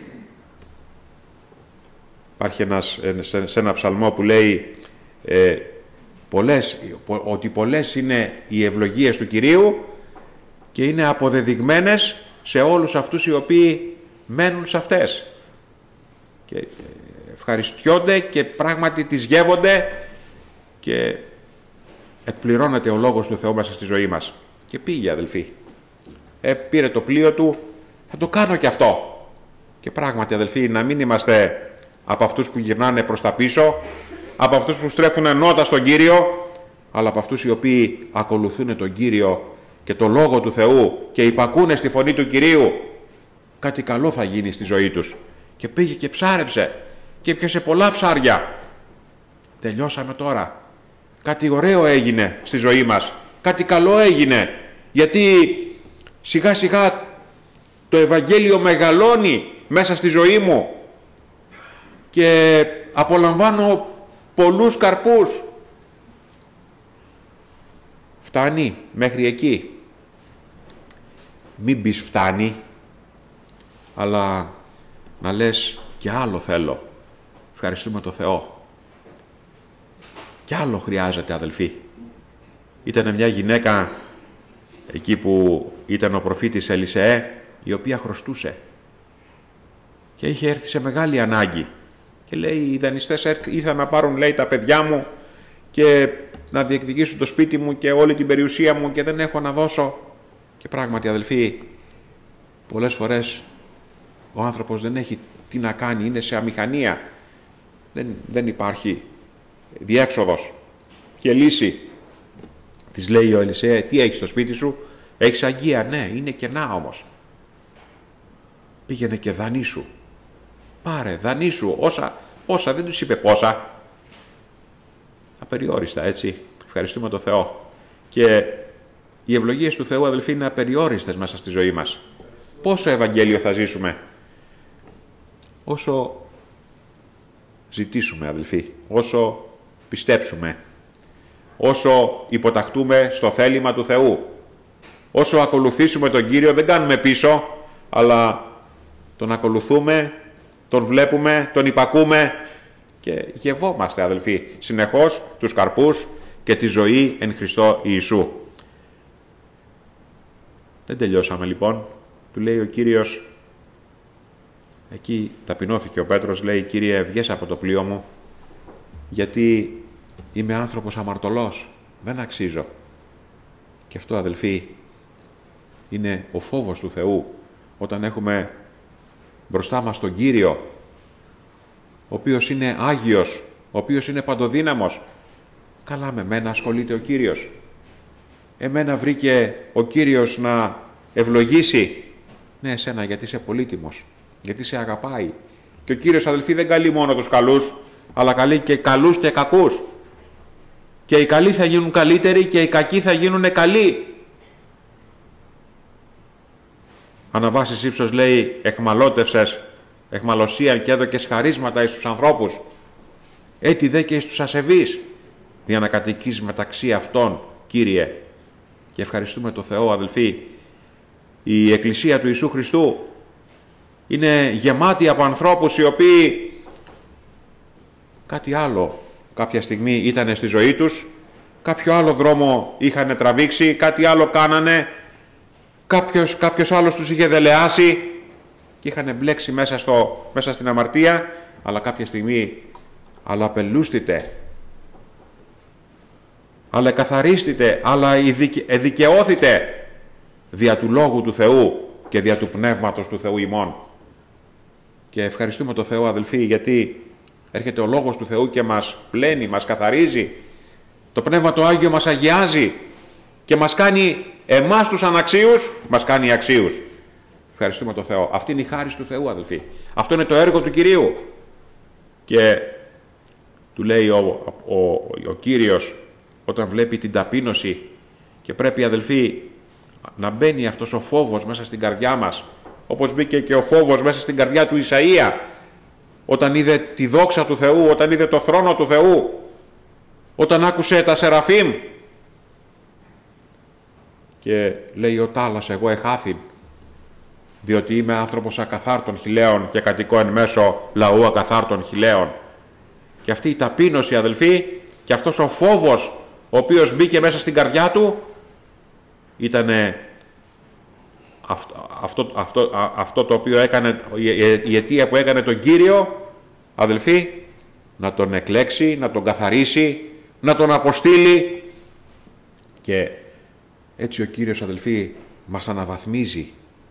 Υπάρχει ένας, σε, σε ένα ψαλμό που λέει ε, πολλές, ότι πολλές είναι οι ευλογίες του Κυρίου και είναι αποδεδειγμένες σε όλους αυτούς οι οποίοι μένουν σε αυτές και ευχαριστιόνται και πράγματι τις γεύονται και εκπληρώνεται ο Λόγος του Θεού μέσα στη ζωή μας. Και πήγε, αδελφοί, ε, πήρε το πλοίο του, θα το κάνω και αυτό. Και πράγματι, αδελφοί, να μην είμαστε από αυτούς που γυρνάνε προς τα πίσω, από αυτούς που στρέφουν νότα στον Κύριο, αλλά από αυτούς οι οποίοι ακολουθούν τον Κύριο και το Λόγο του Θεού και υπακούνε στη φωνή του Κυρίου, κάτι καλό θα γίνει στη ζωή τους. Και πήγε και ψάρεψε και πιάσε πολλά ψάρια. Τελειώσαμε τώρα. Κάτι ωραίο έγινε στη ζωή μας. Κάτι καλό έγινε. Γιατί σιγά σιγά το Ευαγγέλιο μεγαλώνει μέσα στη ζωή μου και απολαμβάνω πολλούς καρπούς. Φτάνει μέχρι εκεί. Μην πεις φτάνει, αλλά να λες και άλλο θέλω. Ευχαριστούμε το Θεό. Και άλλο χρειάζεται, αδελφοί. Ήταν μια γυναίκα εκεί που ήταν ο προφήτης Ελισεέ, η οποία χρωστούσε και είχε έρθει σε μεγάλη ανάγκη και λέει, οι δανειστές ήρθαν να πάρουν, λέει, τα παιδιά μου και να διεκδικήσουν το σπίτι μου και όλη την περιουσία μου και δεν έχω να δώσω. Και πράγματι, αδελφοί, πολλές φορές ο άνθρωπος δεν έχει τι να κάνει, είναι σε αμηχανία, δεν, δεν υπάρχει διέξοδος και λύση. Της λέει ο Ελισέα, τι έχεις στο σπίτι σου? Έχεις αγγεία? Ναι, είναι κενά όμως. Πήγαινε και δανείσου. Πάρε, δανείσου, όσα, όσα, δεν τους είπε πόσα. Απεριόριστα, έτσι. Ευχαριστούμε τον Θεό. Και οι ευλογίες του Θεού, αδελφοί, είναι απεριόριστες μέσα στη ζωή μας. Πόσο Ευαγγέλιο θα ζήσουμε? Όσο ζητήσουμε, αδελφοί, όσο πιστέψουμε, όσο υποταχτούμε στο θέλημα του Θεού, όσο ακολουθήσουμε τον Κύριο, δεν κάνουμε πίσω, αλλά τον ακολουθούμε, τον βλέπουμε, τον υπακούμε και γευόμαστε, αδελφοί, συνεχώς τους καρπούς και τη ζωή εν Χριστώ Ιησού. Δεν τελειώσαμε λοιπόν. Του λέει ο Κύριος, εκεί ταπεινώθηκε ο Πέτρος, λέει, Κύριε, βγες από το πλοίο μου, γιατί είμαι άνθρωπος αμαρτωλός, δεν αξίζω. Και αυτό, αδελφοί, είναι ο φόβος του Θεού, όταν έχουμε μπροστά μας τον Κύριο, ο οποίος είναι Άγιος, ο οποίος είναι παντοδύναμος. Καλά, με μένα ασχολείται ο Κύριος. Εμένα βρήκε ο Κύριος να ευλογήσει. Ναι, εσένα, γιατί είσαι πολύτιμος, γιατί σε αγαπάει. Και ο Κύριος, αδελφοί, δεν καλεί μόνο τους καλούς, αλλά καλεί και καλούς και κακούς. Και οι καλοί θα γίνουν καλύτεροι και οι κακοί θα γίνουν καλοί. Αναβάσεις ύψος, λέει, εχμαλώτευσες, εχμαλωσίαν και έδωκες χαρίσματα εις τους ανθρώπους. Έτσι δε και εις τους ασεβείς, για να κατοικείς μεταξύ αυτών, Κύριε. Και ευχαριστούμε το Θεό, αδελφοί. Η Εκκλησία του Ιησού Χριστού είναι γεμάτη από ανθρώπους οι οποίοι κάτι άλλο κάποια στιγμή ήταν στη ζωή τους, κάποιο άλλο δρόμο είχαν τραβήξει, κάτι άλλο κάνανε, κάποιος, κάποιος άλλος τους είχε δελεάσει και είχαν μπλέξει μέσα, στο, μέσα στην αμαρτία, αλλά κάποια στιγμή αλλά απελούστητε, αλλά καθαρίστητε, αλλά εδικαιώθητε δια του Λόγου του Θεού και δια του Πνεύματος του Θεού ημών. Και ευχαριστούμε τον Θεό, αδελφοί, γιατί έρχεται ο Λόγος του Θεού και μας πλένει, μας καθαρίζει. Το Πνεύμα το Άγιο μας αγιάζει και μας κάνει εμάς τους αναξίους, μας κάνει αξίους. Ευχαριστούμε τον Θεό. Αυτή είναι η χάρις του Θεού, αδελφοί. Αυτό είναι το έργο του Κυρίου. Και του λέει ο, ο, ο, ο Κύριος, όταν βλέπει την ταπείνωση και πρέπει, αδελφοί, να μπαίνει αυτός ο φόβος μέσα στην καρδιά μας, όπως μπήκε και ο φόβος μέσα στην καρδιά του Ισαΐα, όταν είδε τη δόξα του Θεού, όταν είδε το θρόνο του Θεού, όταν άκουσε τα Σεραφείμ και λέει ο τάλας, εγώ εχάθην, διότι είμαι άνθρωπος ακαθάρτων χιλέων και κατοικώ εν μέσω λαού ακαθάρτων χιλέων. Και αυτή η ταπείνωση, αδελφοί, και αυτός ο φόβος ο οποίος μπήκε μέσα στην καρδιά του, ήταν αυτό, αυτό, αυτό, αυτό το οποίο έκανε, η αιτία που έκανε τον Κύριο, αδελφοί, να τον εκλέξει, να τον καθαρίσει, να τον αποστείλει. Και έτσι ο Κύριος, αδελφοί, μας αναβαθμίζει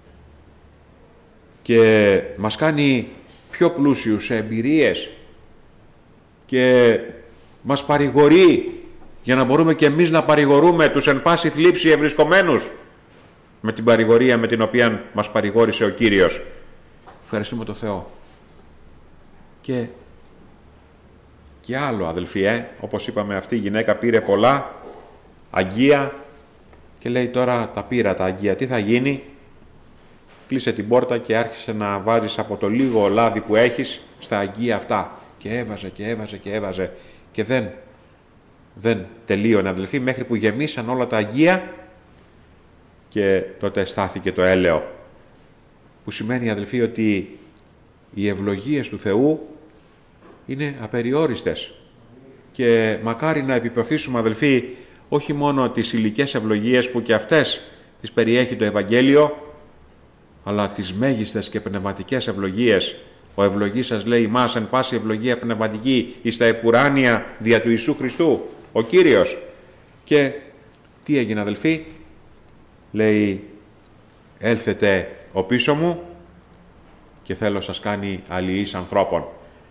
και μας κάνει πιο πλούσιους σε εμπειρίες και μας παρηγορεί για να μπορούμε και εμείς να παρηγορούμε τους εν πάση θλίψη ευρισκομένους με την παρηγορία με την οποία μας παρηγόρησε ο Κύριος. Ευχαριστούμε τον Θεό. Και, και άλλο, αδελφοί, ε, όπως είπαμε, αυτή η γυναίκα πήρε πολλά αγγεία και λέει τώρα τα πήρα τα αγγεία, τι θα γίνει? Κλείσε την πόρτα και άρχισε να βάζεις από το λίγο λάδι που έχεις στα αγγεία αυτά. Και έβαζε και έβαζε και έβαζε και δεν, δεν τελείωνε, αδελφοί, μέχρι που γεμίσαν όλα τα αγγεία και τότε στάθηκε το έλαιο. Που σημαίνει, αδελφοί, ότι οι ευλογίες του Θεού είναι απεριόριστες. Και μακάρι να επιπροθήσουμε, αδελφοί, όχι μόνο τις υλικές ευλογίες που και αυτές τις περιέχει το Ευαγγέλιο, αλλά τις μέγιστες και πνευματικές ευλογίες. Ο ευλογής σας, λέει, μας εν πάση ευλογία πνευματική εις τα επουράνια δια του Ιησού Χριστού, ο Κύριος. Και τι έγινε, αδελφοί? Λέει, έλθετε ο πίσω μου και θέλω σας κάνει αλληλείς ανθρώπων.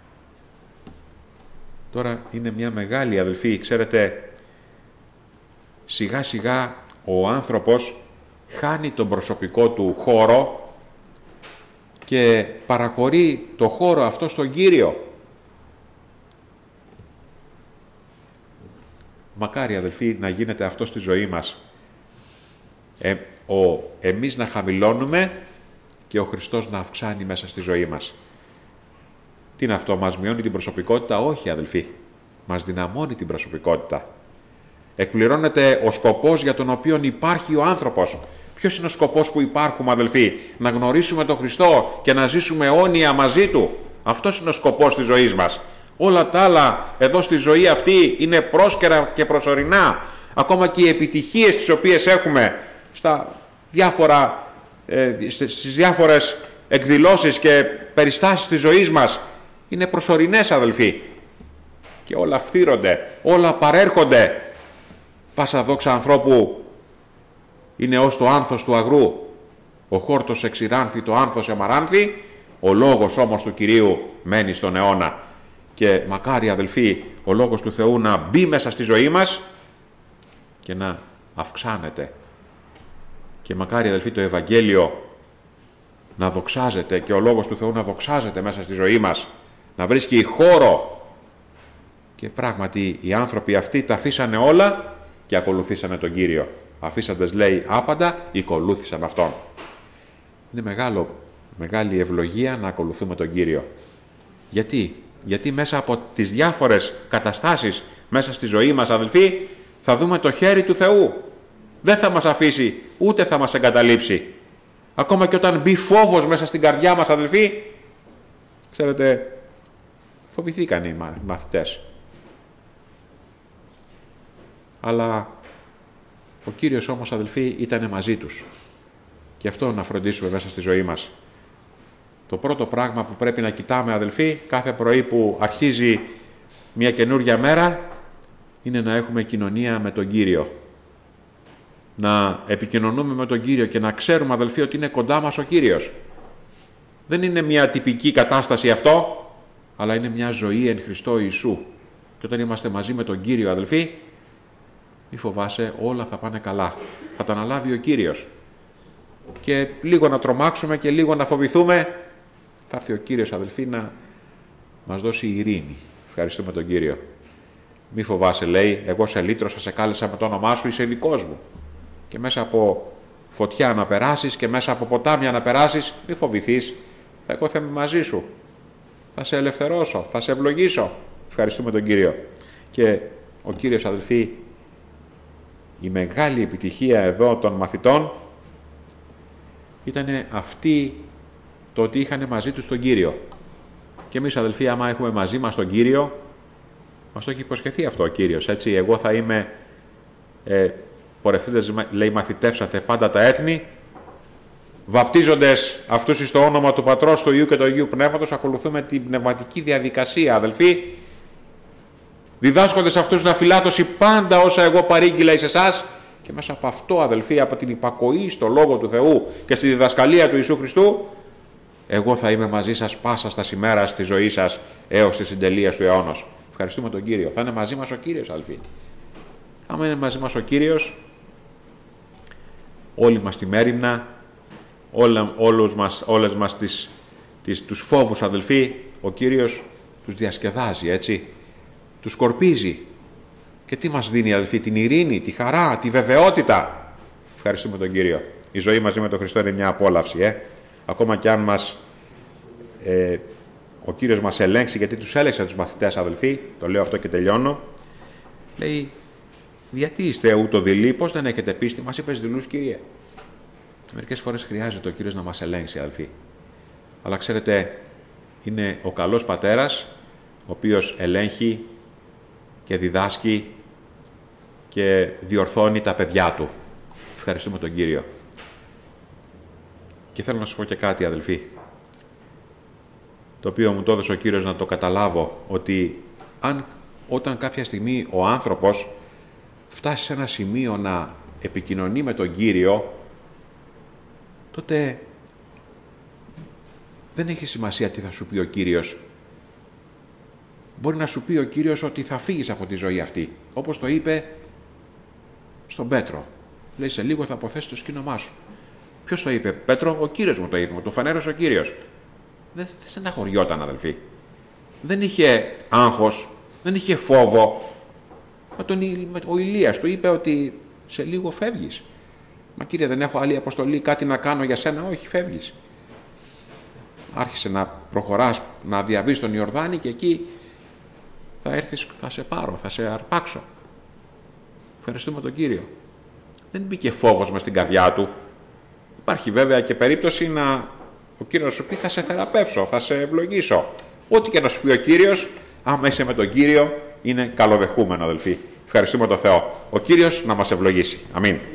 Τώρα είναι μια μεγάλη, αδελφοί, ξέρετε, σιγά σιγά ο άνθρωπος χάνει τον προσωπικό του χώρο και παραχωρεί το χώρο αυτό στον Κύριο. Μακάρι, αδελφοί, να γίνεται αυτό στη ζωή μας. Ε, ο, εμείς να χαμηλώνουμε και ο Χριστός να αυξάνει μέσα στη ζωή μας. Τι είναι αυτό, μας μειώνει την προσωπικότητα? Όχι, αδελφοί. Μας δυναμώνει την προσωπικότητα. Εκπληρώνεται ο σκοπός για τον οποίο υπάρχει ο άνθρωπος. Ποιος είναι ο σκοπός που υπάρχουμε, αδελφοί? Να γνωρίσουμε τον Χριστό και να ζήσουμε αιώνια μαζί Του. Αυτός είναι ο σκοπός της ζωής μας. Όλα τα άλλα εδώ στη ζωή αυτή είναι πρόσκαιρα και προσωρινά. Ακόμα και οι επιτυχίες τις οποίες έχουμε στα διάφορα, ε, στις διάφορες εκδηλώσεις και περιστάσεις της ζωής μας είναι προσωρινές, αδελφοί. Και όλα φθύρονται, όλα παρέρχονται. Πάσα δόξα ανθρώπου είναι ως το άνθος του αγρού. Ο χόρτος εξηράνθη, το άνθος εμαράνθη, ο λόγος όμως του Κυρίου μένει στον αιώνα. Και μακάρι, αδελφοί, ο λόγος του Θεού να μπει μέσα στη ζωή μας και να αυξάνεται. Και μακάρι, αδελφοί, το Ευαγγέλιο να δοξάζεται και ο λόγος του Θεού να δοξάζεται μέσα στη ζωή μας, να βρίσκει χώρο. Και πράγματι οι άνθρωποι αυτοί τα αφήσανε όλα και ακολουθήσανε τον Κύριο. Αφήσαντες, λέει, άπαντα, ακολούθησαν Αυτόν. Είναι μεγάλο, μεγάλη ευλογία να ακολουθούμε τον Κύριο. Γιατί? Γιατί μέσα από τις διάφορες καταστάσεις μέσα στη ζωή μας, αδελφοί, θα δούμε το χέρι του Θεού. Δεν θα μας αφήσει, ούτε θα μας εγκαταλείψει. Ακόμα και όταν μπει φόβος μέσα στην καρδιά μας, αδελφοί, ξέρετε, φοβηθήκαν οι μαθητές. Αλλά ο Κύριος όμως, αδελφοί, ήταν μαζί τους. Και αυτό να φροντίσουμε μέσα στη ζωή μας. Το πρώτο πράγμα που πρέπει να κοιτάμε, αδελφοί, κάθε πρωί που αρχίζει μια καινούργια μέρα, είναι να έχουμε κοινωνία με τον Κύριο. Να επικοινωνούμε με τον Κύριο και να ξέρουμε, αδελφοί, ότι είναι κοντά μας ο Κύριος. Δεν είναι μια τυπική κατάσταση αυτό, αλλά είναι μια ζωή εν Χριστώ Ιησού. Και όταν είμαστε μαζί με τον Κύριο, αδελφοί, μη φοβάσαι, όλα θα πάνε καλά. Θα τα αναλάβει ο Κύριος. Και λίγο να τρομάξουμε και λίγο να φοβηθούμε, θα έρθει ο Κύριος, αδελφοί, να μας δώσει ειρήνη. Ευχαριστούμε τον Κύριο. Μη φοβάσαι, λέει, εγώ σε λύτρωσα, σε κάλεσα με το όνομά σου, είσαι δικός μου. Και μέσα από φωτιά να περάσεις και μέσα από ποτάμια να περάσεις, μη φοβηθείς, εγώ θα είμαι μαζί σου. Θα σε ελευθερώσω, θα σε ευλογήσω. Ευχαριστούμε τον Κύριο. Και ο Κύριος, αδελφοί, η μεγάλη επιτυχία εδώ των μαθητών ήταν αυτή, το ότι είχαν μαζί τους τον Κύριο. Και εμείς, αδελφοί, άμα έχουμε μαζί μας τον Κύριο, μας το έχει υποσχεθεί αυτό ο Κύριος, έτσι. Εγώ θα είμαι, ε, πορευθέντες, λέει, μαθητεύσατε πάντα τα έθνη, βαπτίζοντες αυτούς εις το όνομα του Πατρός, του Υιού και του Αγίου Πνεύματος, ακολουθούμε την πνευματική διαδικασία, αδελφοί, διδάσκοντες αυτούς να φυλάτωση πάντα όσα εγώ παρήγγειλα εις εσάς, και μέσα από αυτό, αδελφοί, από την υπακοή στο Λόγο του Θεού και στη διδασκαλία του Ιησού Χριστού, εγώ θα είμαι μαζί σας πάσα στα ημέρα στη ζωή σας έως τη συντελεία του αιώνος. Ευχαριστούμε τον Κύριο. Θα είναι μαζί μας ο Κύριος, αδελφοί. Άμα είναι μαζί μας ο Κύριος, όλοι μας τη μέριμνα, όλα, όλους μας, όλες μας τις, τις, τους φόβους, αδελφοί, ο Κύριος τους διασκεδάζει, έτσι. Τους σκορπίζει. Και τι μας δίνει, αδελφοί? Την ειρήνη, τη χαρά, τη βεβαιότητα. Ευχαριστούμε τον Κύριο. Η ζωή μαζί με τον Χριστό είναι μια απόλαυση, ε. Ακόμα κι αν μας, ε, ο Κύριος μας ελέγξει, γιατί τους έλεξε τους μαθητές, αδελφοί, το λέω αυτό και τελειώνω, λέει, γιατί είστε ούτω δειλοί, πώς δεν έχετε πίστη? Μας είπες δειλούς, Κύριε. Μερικές φορές χρειάζεται ο Κύριος να μας ελέγξει, αδελφοί. Αλλά ξέρετε, είναι ο καλός πατέρας, ο οποίος ελέγχει και διδάσκει και διορθώνει τα παιδιά του. Ευχαριστούμε τον Κύριο. Και θέλω να σας πω και κάτι, αδελφοί, το οποίο μου το έδωσε ο Κύριος να το καταλάβω, ότι αν όταν κάποια στιγμή ο άνθρωπος φτάσει σε ένα σημείο να επικοινωνεί με τον Κύριο, τότε δεν έχει σημασία τι θα σου πει ο Κύριος. Μπορεί να σου πει ο Κύριος ότι θα φύγεις από τη ζωή αυτή, όπως το είπε στον Πέτρο. Λέει, σε λίγο θα αποθέσεις το σκήνομά σου. Ποιος το είπε? Πέτρο, ο Κύριος μου το είπε, μου το φανέρωσε ο Κύριος. Δεν στεναχωριόταν, αδελφοί. Δεν είχε άγχος, δεν είχε φόβο. Μα τον, ο Ηλίας του είπε ότι σε λίγο φεύγεις. Μα Κύριε, δεν έχω άλλη αποστολή, κάτι να κάνω για σένα? Όχι, φεύγεις. Άρχισε να προχωράς, να διαβείς τον Ιορδάνη και εκεί θα έρθεις, θα σε πάρω, θα σε αρπάξω. Ευχαριστούμε τον Κύριο. Δεν μπήκε φόβος μες στην καρδιά του. Υπάρχει βέβαια και περίπτωση να ο Κύριος σου πει, θα σε θεραπεύσω, θα σε ευλογήσω. Ό,τι και να σου πει ο Κύριος, άμα είσαι με τον Κύριο, είναι καλοδεχούμενο, αδελφοί. Ευχαριστούμε τον Θεό. Ο Κύριος να μας ευλογήσει. Αμήν.